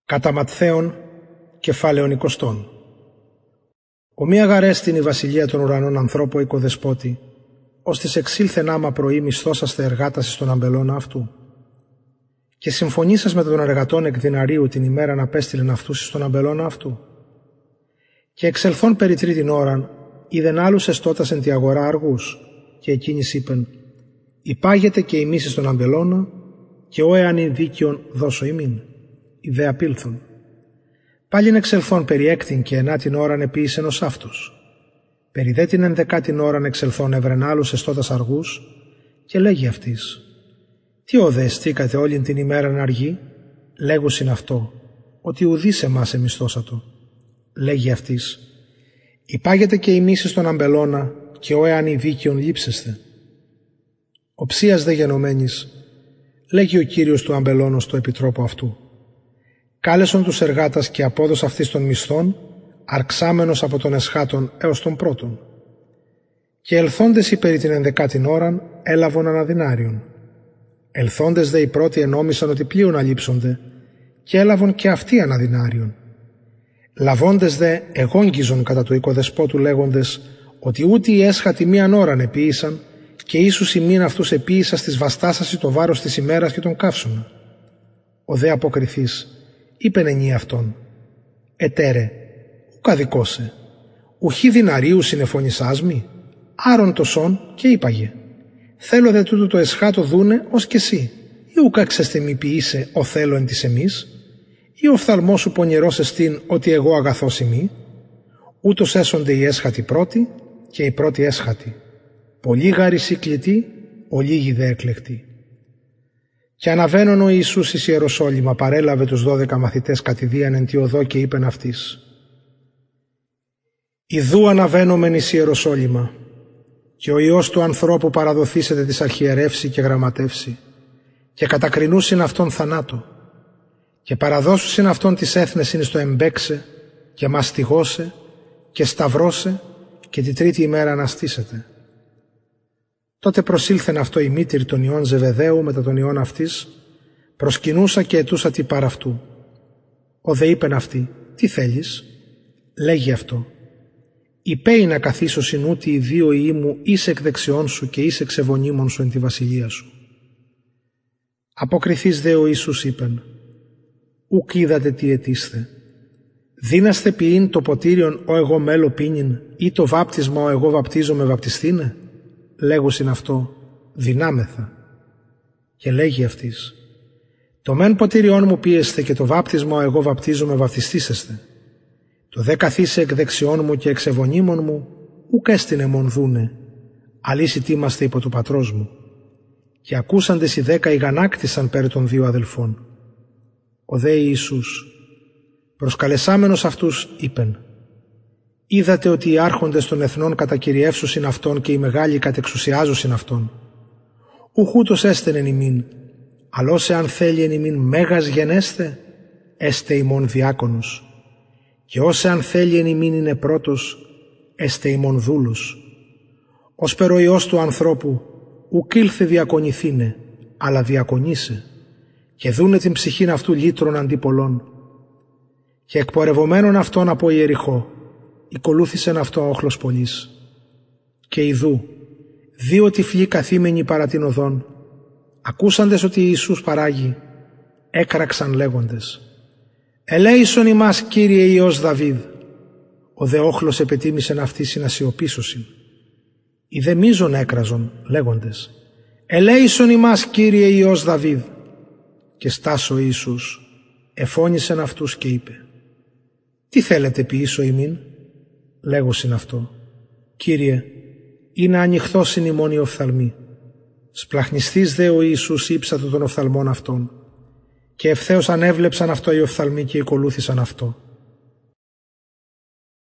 Κατά Ματθαίον, κεφάλαιον 20. Ομοία γαρέστην η βασιλεία των ουρανών ανθρώπου οικοδεσπότη, ώστις εξήλθεν άμα πρωί μισθώσαστε εργάτας εις τον αμπελώνα αυτού. Και συμφωνήσας με τον εργατών εκ διναρίου την ημέρα να πέστειλεν αυτούς εις τον αμπελώνα αυτού. Και εξελθών περί τρίτην ώραν, είδεν άλλους εστώτας εν τη αγορά αργούς, και εκείνης είπεν: «Υπάγεται και ημείς εις τον αμπελώνα, και ο εάν ειν δίκαιον δώσω ημίν». Ιδε απήλθον. Πάλιν εξελθών περί έκτην και ενάτην ώραν επίησεν ως αυτός. Περί δε την ενδεκάτην ώραν εξελθών έβρεν άλλους εστώτας αργούς, και λέγει αυτής: «Τι όδε εστίκατε όλην την ημέραν αργή?» Λέγουσιν αυτό, ότι ουδείς εμάς εμισθώσατο. Λέγει αυτής: «Υπάγεται και ημείς εις τον αμπελώνα, και ο εάν η δίκαιον λείψεστε». Οψίας δε γενομένης, λέγει ο Κύριος του αμπελώνος του επιτρόπου αυτού: «Κάλεσον τους εργάτας και απόδος αυτής των μισθών, αρξάμενος από τον εσχάτων έως τον πρώτον. Και ελθόντες οι περί την ενδεκάτην ώραν, έλαβον αναδινάριον. Ελθόντες δε οι πρώτοι ενόμισαν ότι πλείον αλείψονται, και έλαβον και αυτοί αναδινάριον. Λαβώντες δε εγόγγιζον κατά του οικοδεσπότου λέγοντες, ότι ούτε οι έσχατοι μίαν ώραν επίησαν, και ίσους ημίν αυτούς επίησα στις βαστάσασι το βάρος της ημέρας και τον καύσωνα. Ο δε αποκριθής είπεν ενή αυτόν: «Ετέρε, ουκ αδικώσε, ουχή διναρίου συνεφωνησάς μη?» Άρον το σον και είπαγε: «Θέλω δε τούτο το εσχάτο δούνε ως και εσύ, ή ουκ εξεστημιποιείσαι ο θέλω εν της εμείς, ή ο φθαλμός σου πονηρός εστίν ότι εγώ αγαθός ημί? Ούτως έσονται οι έσχατοι πρώτοι και οι πρώτοι έσχατοι. Πολλοί γάρις κλητοί, ολίγοι δε εκλεκτοί». Και αναβαίνον ο Ιησούς εις Ιεροσόλυμα παρέλαβε τους 12 μαθητές κατηδίαν εν τη οδό και είπεν αυτής: «Ιδού αναβαίνομεν εις Ιεροσόλυμα, και ο Υιός του ανθρώπου παραδοθήσεται της αρχιερεύσει και γραμματεύσει, και κατακρινούσιν αυτόν θανάτο, και παραδώσουσιν αυτόν της έθνεσιν εις το εμπέξε, και μαστιγώσε, και σταυρώσε, και τη τρίτη ημέρα αναστήσεται». Τότε προσήλθεν αυτό η μήτηρ των ιών Ζεβεδαίου μετά των ιών αυτής, προσκυνούσα και ετούσα τι παρ' αυτού. Ο δε είπεν αυτή: «Τι θέλεις?» Λέγει αυτό: «Υπέει να καθίσω συνούτι οι δύο ιοί μου εις εκ δεξιών σου και εις εξ ευωνίμων σου εν τη βασιλεία σου». Αποκριθείς δε ο Ιησούς είπεν: «Ουκ είδατε τι ετήσθε. Δύναστε ποιήν το ποτήριον ο εγώ μέλω πίνειν, ή το βάπτισμα ο εγώ βαπτίζομαι βαπτιστήνε?» Λέγουσιν αυτό: «Δυνάμεθα». Και λέγει αυτής: «Το μεν ποτήριόν μου πίεστε και το βάπτισμα εγώ βαπτίζομαι βαπτιστήσεστε. Το δε καθίσε εκ δεξιών μου και εξ ευωνίμων μου, ουκ έστεινε μον δούνε, αλήσι τίμαστε υπό του πατρός μου». Και ακούσαντες οι 10 ηγανάκτησαν πέρι των 2 αδελφών. Ο δε Ιησούς, προσκαλεσάμενος αυτούς, είπεν: «Είδατε ότι οι άρχοντες των εθνών κατακυριεύσουσιν αυτόν και οι μεγάλοι κατεξουσιάζουσιν αυτόν. Ουχ ούτως έστεν εν ημίν, αλλώς εάν θέλει εν ημίν μέγας γενέστε, έστε ημών διάκονος, και ως εάν θέλει εν ημίν είναι πρώτος, έστε ημών δούλος. Ώσπερ ο Υιός του ανθρώπου ουκ ήλθε διακονηθήνε, αλλά διακονήσε, και δούνε την ψυχήν αυτού λύτρων αντί πολλών». Και εκπορευομένων αυτόν από Ιεριχώ, οικολούθησεν αυτό όχλος πολλής. Και ιδού, 2 τυφλοί καθήμενοι παρά την οδόν, ακούσαντες ότι Ιησούς παράγει, έκραξαν λέγοντες: «Ελέησον ημάς, Κύριε Υιός Δαβίδ». Ο δε όχλος επετίμησεν αυτής να σιωπήσωσιν. Οι δε μείζων έκραζον λέγοντες: «Ελέησον ημάς, Κύριε Υιός Δαβίδ». Και στάσο ο Ιησούς εφώνησεν αυτούς και είπε: «Τι θέλετε ποιήσω ημίν?» Λέγωσιν αυτό: «Κύριε, ή να ανοιχθώσιν ημών οι οφθαλμοί». Σπλαχνιστής δε ο Ιησούς ύψατο των οφθαλμών αυτών, και ευθέως ανέβλεψαν αυτό οι οφθαλμοί και ακολούθησαν αυτό.